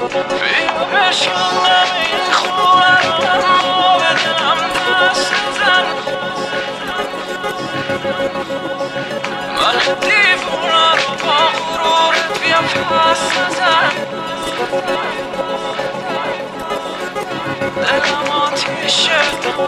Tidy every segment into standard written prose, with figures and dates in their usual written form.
بیا بشکنم این خونه رو اما به دلم دست نزن من دیوونه رو با غرورت بیا پس نزن دلم آتیشه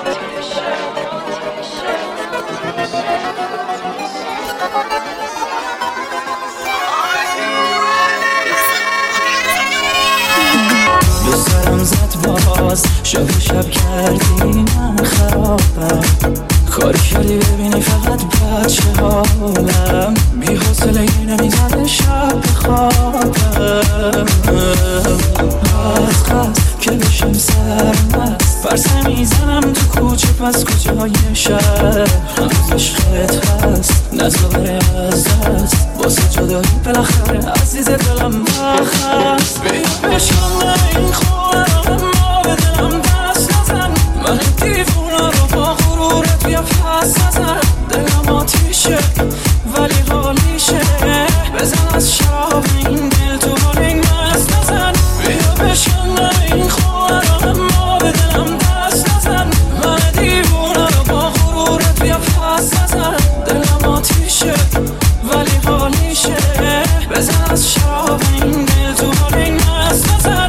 سرم زد باز شب کردی من خرابم کاری کردی ببینی فقط بچه حالم بی حوصله نمیزنه شب خوابم از که بشم سرمست فرسه میزنم تو کوچه پس کوچه های شهر هنوز عشقت هست نزاره از دست واسه جدایی بالاخره عزیز دلم بخست بیا بشم این خونه رو اما به دلم دست نزن من دیوونه رو با غرورت بیا پس نزن دلم آتیشه ولی حالیشه بزن از شراب این دل تو حال این مست نزن بیا بشم این خونه رو اما به دلم دست نزن من دیوونه رو با غرورت بیا پس نزن دلم آتیشه ولی حالیشه بزن از شراب این دل تو حال این مست نزن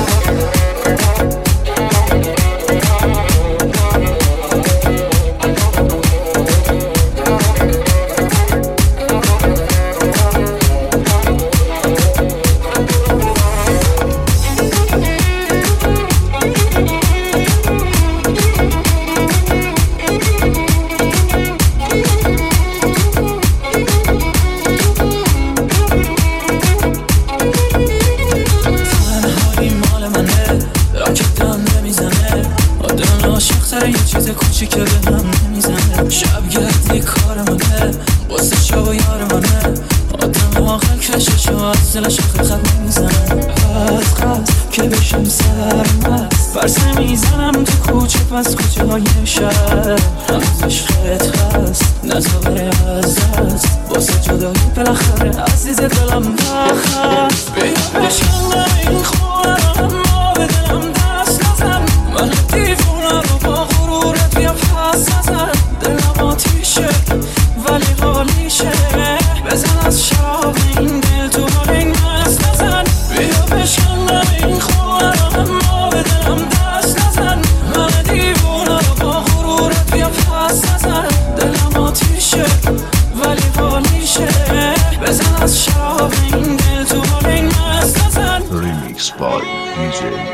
یه چیز کوچیکه به هم نمیزنه شب گردی کار منه واسه شب و یار منه آدم آقل کشش و از دلش خط نمیزنه از که بشم سرمست فرسه میزنم تو کوچه پس کوچه های شهر هنوز عشقت هست نزاره از دست واسه جدایی بالاخره عزیز دلم بخست بیا بشم این خونه رو اما به دلم دست نزن من دیوونه رو با غرورت بیا پس نزن دلم آتیشه ولی حالیشه بزن از شراب این دل تو حال این مست نزن بیا بشم این خونه رو اما به دلم دست نزن من دیوونه رو با غرورت بیا پس نزن دلم آتیشه ولی حالیشه بزن از شراب این دل تو حال این مست نزن Remix by DJ